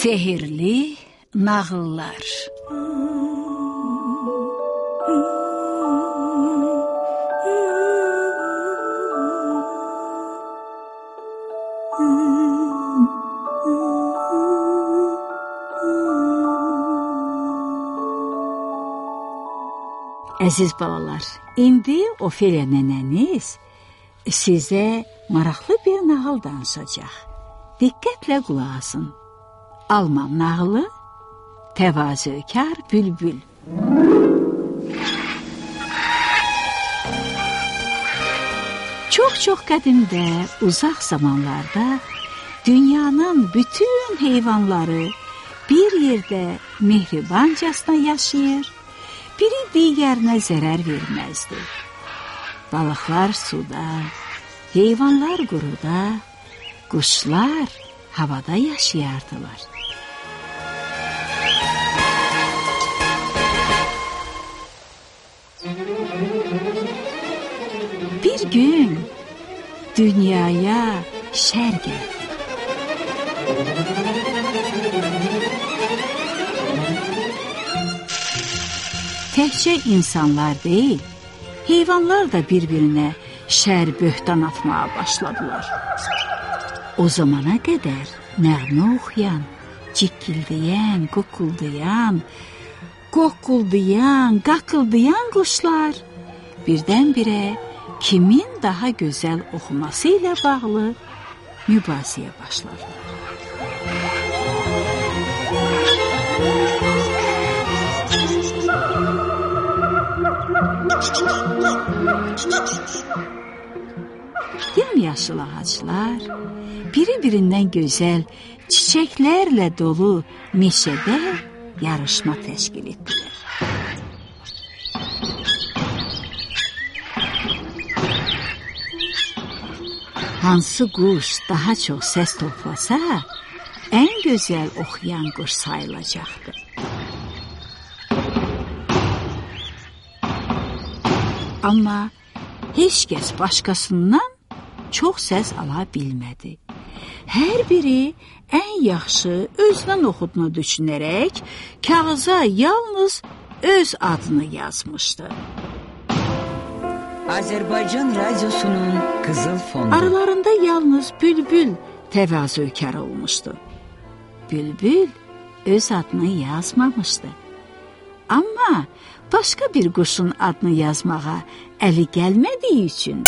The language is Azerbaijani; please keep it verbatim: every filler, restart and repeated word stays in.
Sehirli nağıllar. Əziz balalar, indi Ofeliya nənəniz sizə maraqlı bir nağıl danışacaq. Diqqətlə qulaq asın. Alman nağılı Təvazökar Bülbül. Çox-çox qədimdə, uzaq zamanlarda dünyanın bütün heyvanları bir yerdə mehribancasına yaşayır, biri digərinə zərər verməzdi. Balıqlar suda, heyvanlar quruda, quşlar havada yaşayardılar. Bir gün dünyaya şər gəldi. Təkcə insanlar deyil, heyvanlar da bir-birinə şər böhtan atmağa başladılar. O zamana qədər nəğmə oxuyan, cikkildəyən, qokuldayan, qokuldayan, qaqıldayan quşlar birdən-birə kimin daha gözəl oxuması ilə bağlı mübarizəyə başladılar. Yamyaşıl ağaclar biri-birindən gözəl çiçəklərlə dolu meşədə yarışma təşkil etdilər. Hansı quş daha çox səs toplasa, ən gözəl oxuyan quş sayılacaqdı. Amma heç kəs başqasından çox səs ala bilmədi. Hər biri ən yaxşı özünün oxuduğunu düşünərək kağıza yalnız öz adını yazmışdı. Azərbaycan radiosunun qızıl fonu. Aralarında yalnız Bülbül təvazökar olmuşdu. Bülbül öz adını yazmamışdı. Amma başqa bir quşun adını yazmağa əli gəlmədiyi üçün